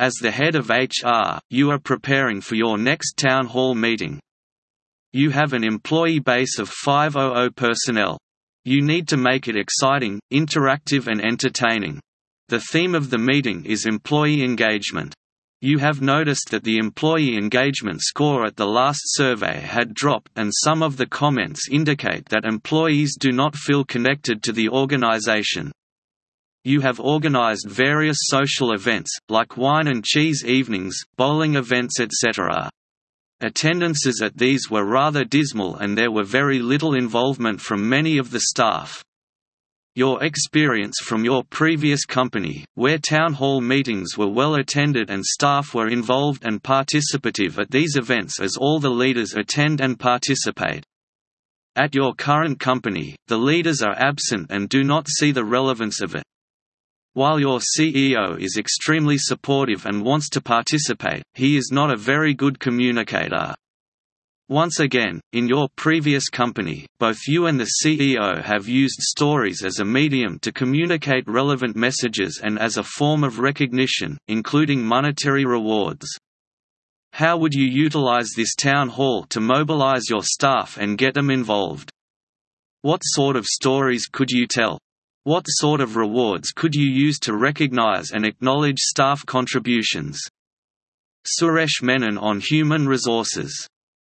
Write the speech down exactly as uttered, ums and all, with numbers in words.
As the head of H R, you are preparing for your next town hall meeting. You have an employee base of five hundred personnel. You need to make it exciting, interactive and entertaining. The theme of the meeting is employee engagement. You have noticed that the employee engagement score at the last survey had dropped, and some of the comments indicate that employees do not feel connected to the organization. You have organized various social events, like wine and cheese evenings, bowling events et cetera. Attendances at these were rather dismal and there were very little involvement from many of the staff. Your experience from your previous company, where town hall meetings were well attended and staff were involved and participative at these events as all the leaders attend and participate. At your current company, the leaders are absent and do not see the relevance of it. While your C E O is extremely supportive and wants to participate, he is not a very good communicator. Once again, in your previous company, both you and the C E O have used stories as a medium to communicate relevant messages and as a form of recognition, including monetary rewards. How would you utilize this town hall to mobilize your staff and get them involved? What sort of stories could you tell? What sort of rewards could you use to recognize and acknowledge staff contributions? Suresh Menon on Human Resources.